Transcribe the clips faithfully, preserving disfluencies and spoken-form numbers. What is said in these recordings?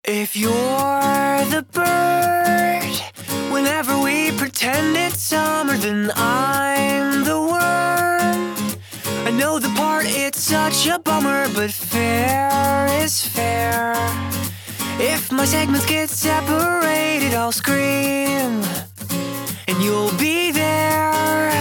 If you're the bird, whenever we pretend it's summer, then I'm the worm. I know the part, it's such a bummer, but fair is fair. If my segments get separated, I'll scream, and you'll be there.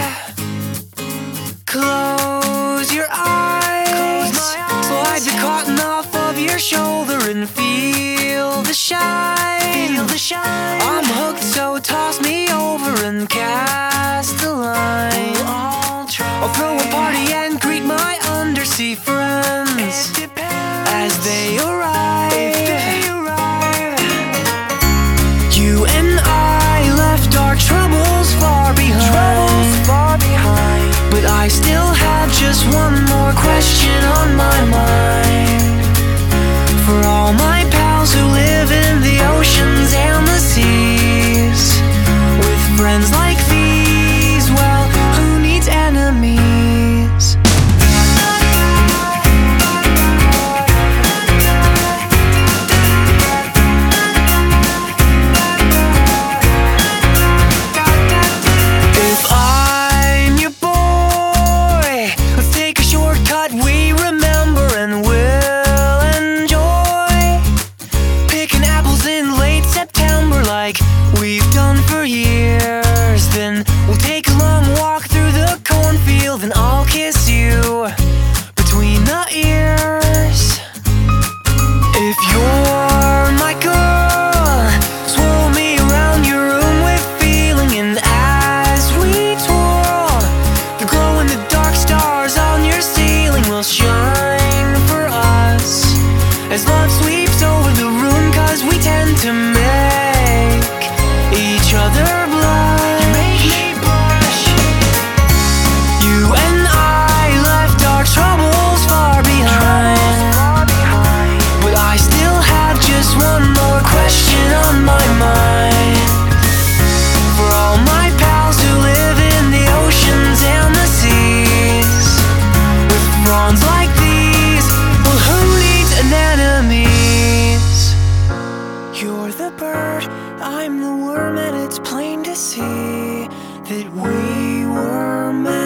Close your eyes, slide the cotton off of your shoulder and feel the shine. Feel the shine. I'm hooked, so toss me over and cast a line. I'll, I'll throw a party and greet my undersea friends as they arrive. They arrive. You and I left our troubles far behind. Troubles far behind. But I still have just one more question on my mind. For all my pals who live in the oceans and the seas, with friends like these, well, who needs enemies? If I'm your boy, let's take a shortcut we remember and we'll enjoy picking apples in late September like we've done for years. Then we'll take a long walk through the cornfield and I'll kiss you between the ears. If you're my girl, swirl me around your room with feeling, and as we twirl, the glow in the dark stars on your ceiling will shine for us as love sweeps over the room, 'cause we tend to make each other blush. You make me blush. You and I left our troubles far behind, but I still have just one more question on my mind. For all my pals who live in the oceans and the seas, with fronds like these, well, who needs anemones? You're the bird, I'm the worm, and it's plain to see that we were meant